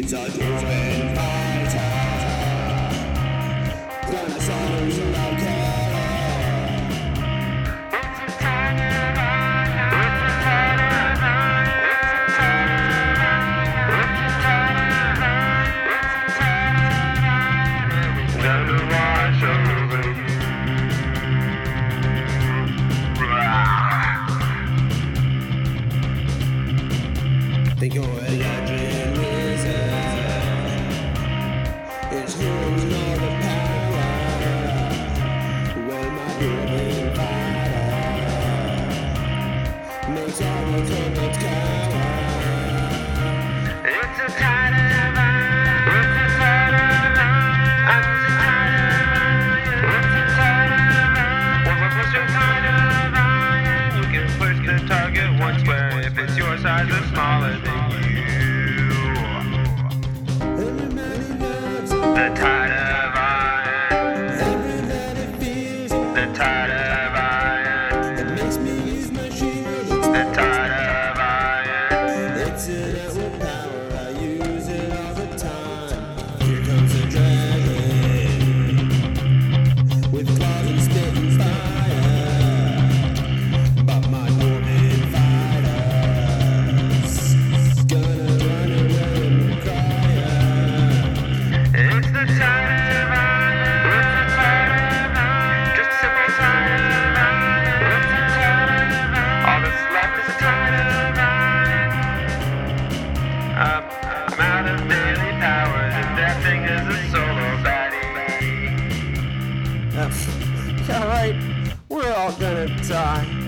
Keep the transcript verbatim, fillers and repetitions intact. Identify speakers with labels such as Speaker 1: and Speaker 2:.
Speaker 1: He's a German fighter. Gonna solve you like think you're a legend wizard. It's holding all the power. When my German fighter makes all the comets cower. It's a tide of iron. It's a tide of iron. It's a tide of iron. It's a tide of iron. Well, we're pushing tide of iron. You can push the target once where if it's your size or smaller than the tide of iron. Everybody feels the tide of iron. It makes me use my shield. The tide of iron. It's an outward power. I use it all the time. Here comes the dragon with claws and spit and fire. But my Norman fighters gonna run away and cry. It's the tide of iron. It's the tide of iron. Just a simple tide of iron. It's the tide of iron. All that's left is a tide of iron. Um, I'm out of daily powers, and that thing is a solo baddie. Alright, we're all gonna die.